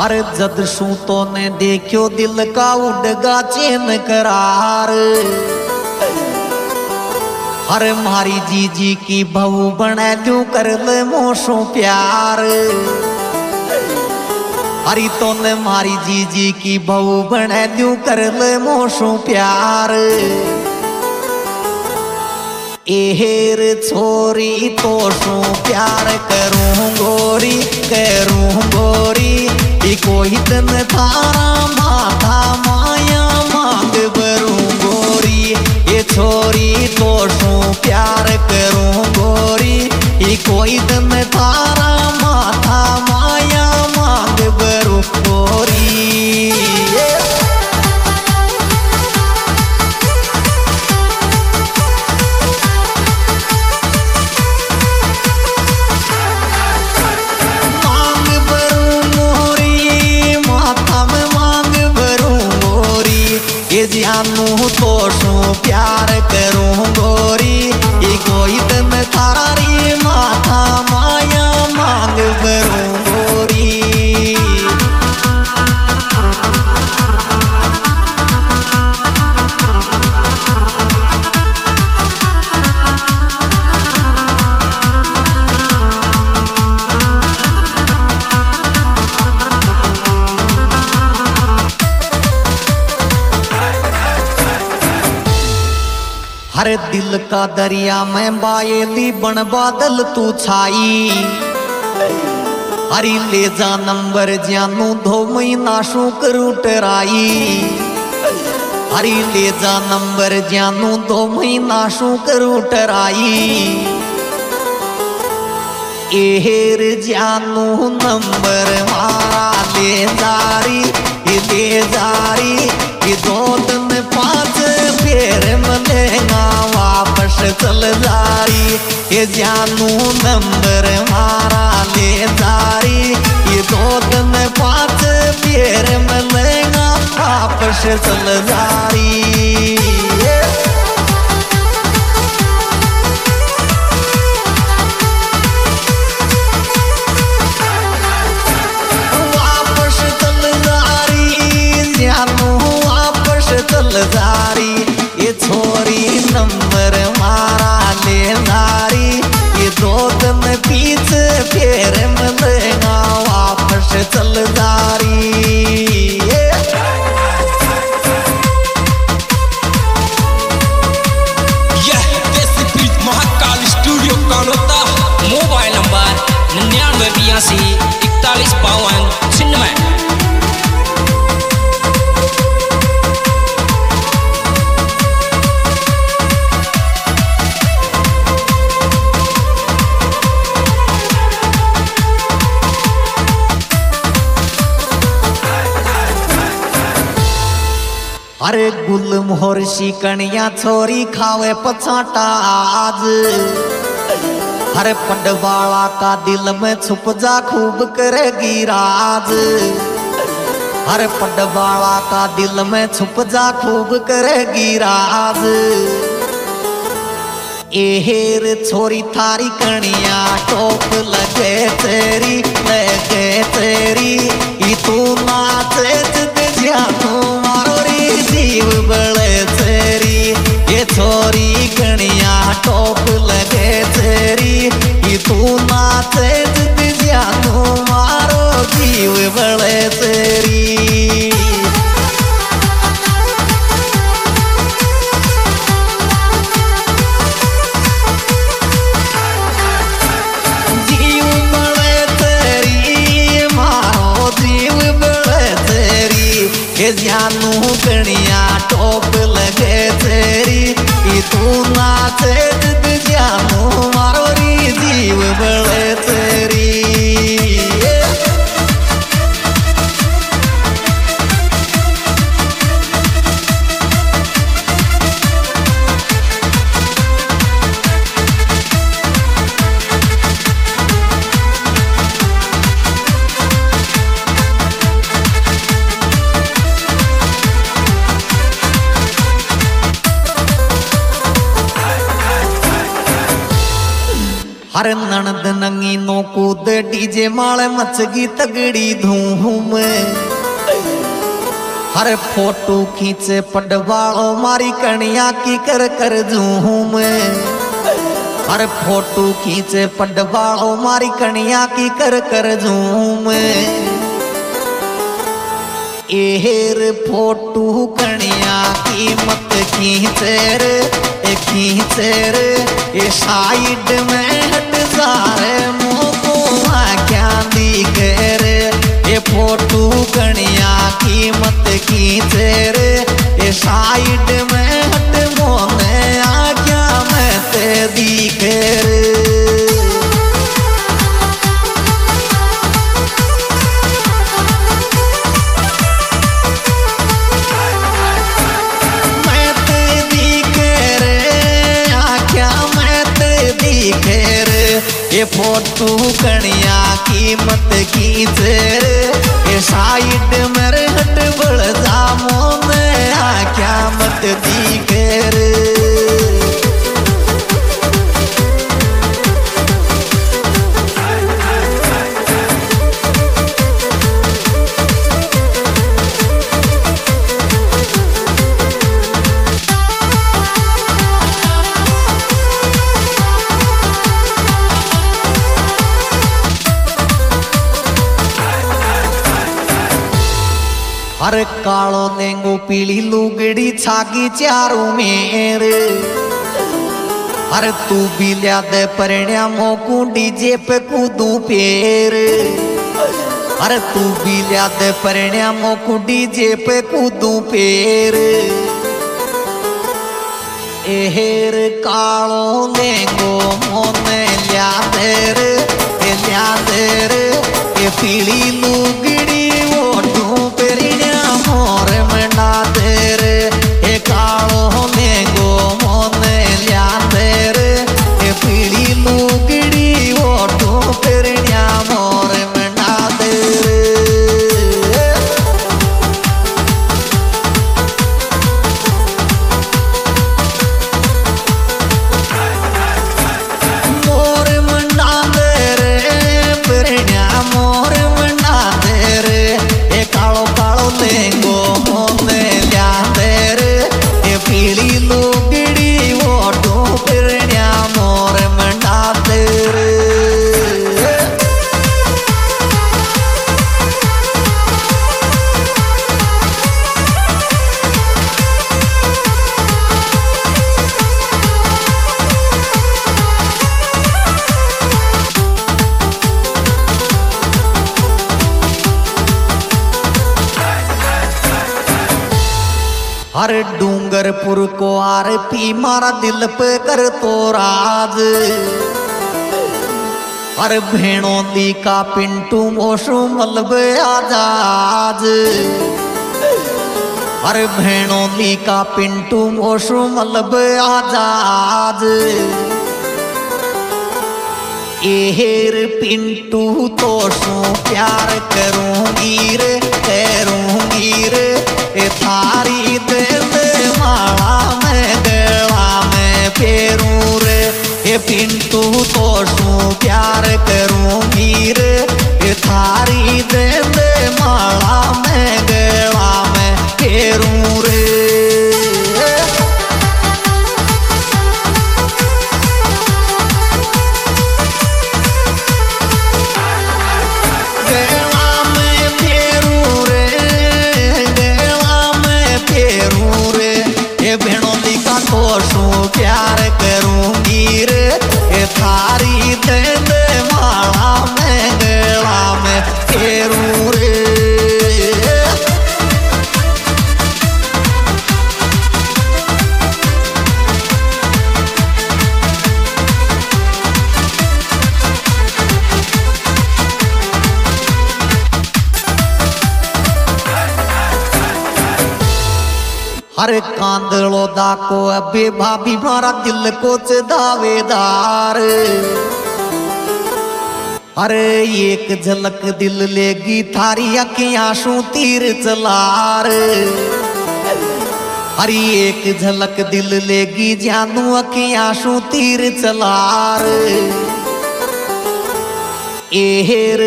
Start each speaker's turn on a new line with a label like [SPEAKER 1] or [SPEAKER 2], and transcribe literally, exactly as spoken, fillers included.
[SPEAKER 1] अरे जद शू तो ने देखो दिल का उड़गा चैन करार। अरे मारी जी जी की बहू बने क्यों कर ले मोशो प्यार। अरे तो ने मारी जी जी की बहू बने क्यों कर ले मोशो प्यार। एहेर छोरी तो शू प्यार करूं गोरी करूं गोरी। कोई दिन थारा माथा माया मांग भरूं गोरी। ये छोरी तो शू प्यार करूं गोरी। कोई दिन थारा माथा माया मांग भरूं गोरी। जानू तो शू प्यार करूं गोरी। ये कोई दिन थारी माथा माया मांग भरूं गोरी। हरे दिल का दरिया में बायली बन बादल तू छाई। हरी ले जा नंबर जानू दो महीना शू करू टराई। हरी ले जा नंबर जानू दो महीना शू करू टराई। एहेर जानू नंबर मारा ले जारी ले जारी। दो दिन पाँच फेर मलेगा वापस चल जारी। ये जानू नंबर मारा ले जारी। ये दो दिन पाँच फेर मलेगा वापस चल जारी। जारी ये छोरी नंबर मारा ले जारी। ये दो दिन पीछे फेर मिलेगा वापस चल जारी।
[SPEAKER 2] यह देसी Preet Mahakal studio Kanota. Mobile number निन्यानवे बयासी इकतालीस बावन छिन्नवे।
[SPEAKER 1] अरे गुल मोहर शिकनिया छोरी खावे पछाटा आज। अरे पडवाला का दिल में छुप जा खूब करेगी राज। अरे पडवाला का दिल में छुप जा खूब करेगी राज। एहेर छोरी थारी कनिया टोप लगे तेरी लगे तेरी। तू नाचे जानू जीव बड़े तेरी। ये छोरी कनिया टोप लगे तेरी। तू नाचे जानू मारो जीव बड़े तेरी। जीव बड़े तेरी मारो जीव बड़े तेरी। ये जानू कनिया टोप लगे तेरी। तू नाचे जानू मारो री जीव बड़े तेरी। हर ननद नंगी तीनों कूद डीजे माले मचगी तगड़ी धूम। हर फोटो खींचे पडवालो मारी कणिया की कर कर झूम। हर फोटो खींचे पडवालो मारी कणिया की कर कर झूम। एहर फोटो कणिया की मत खींचे रे खींचे रे ये साइड में हट जा रे मोको क्या दिखे रे। ये फोटो कणिया की मत खींचे रे ये साइड में हट मोने आ क्या मैं ते दिखे रे। ये फोटो कणिया की मत खींचे रे ये साइड मेरे हट बढ़ जा मोने आ क्या मत दिखे रे। हर कालो देंगो पीली लुगड़ी छागी चारों मेरे। हर तू भी लिया दे परिण्या मोकू डीजे पे कूदू पेर। हर तू भी लिया दे परिण्या मोकू डीजे पे कूदू पेर। एहर कालो देंगो मोने लिया दे रे लिया दे रे ये पीली लुगड़ी ओढ़ू पेरिया मोर मंडा दे रे। ये कालो नेगो मोने लिया दे रे ये पीली लुगड़ी ओढ़ू पेरिया मोर मंडा दे रे। मोर मंडा दे रे पेरिया मोर मंडा दे रे। ये कालो कालो लेंगो मोने लिया दे रे ये पीली लुगड़ी ओढ़ू पेरिया मोर मंडा दे रे। हर डूंगरपुर को आर पी मारा दिल पे कर तो राज। हर भेणों दी का पिंटू मोशू मलब आजाज। हर भेणों दी का पिंटू मोशू मलब आजाज। एहर पिंटू तो शू प्यार करूंगी रे करूंगी रे ए थारी दे दे माला में गला में फेरूं रे। ये पिंटू तो शू प्यार करूंगी रे ए थारी दे दे माला में गला में फेरूं रे। प्यार करूंगी रे ये थारी दे दे माला में गला में फेरूं रे। हर कांदलो दाको अबे भाभी मारा दिल को दावेदार। अरे एक झलक दिल लेगी थारी अखियां शू तीर चलार। अरे एक झलक दिल लेगी जानू अखियां शू तीर चलार। एहेर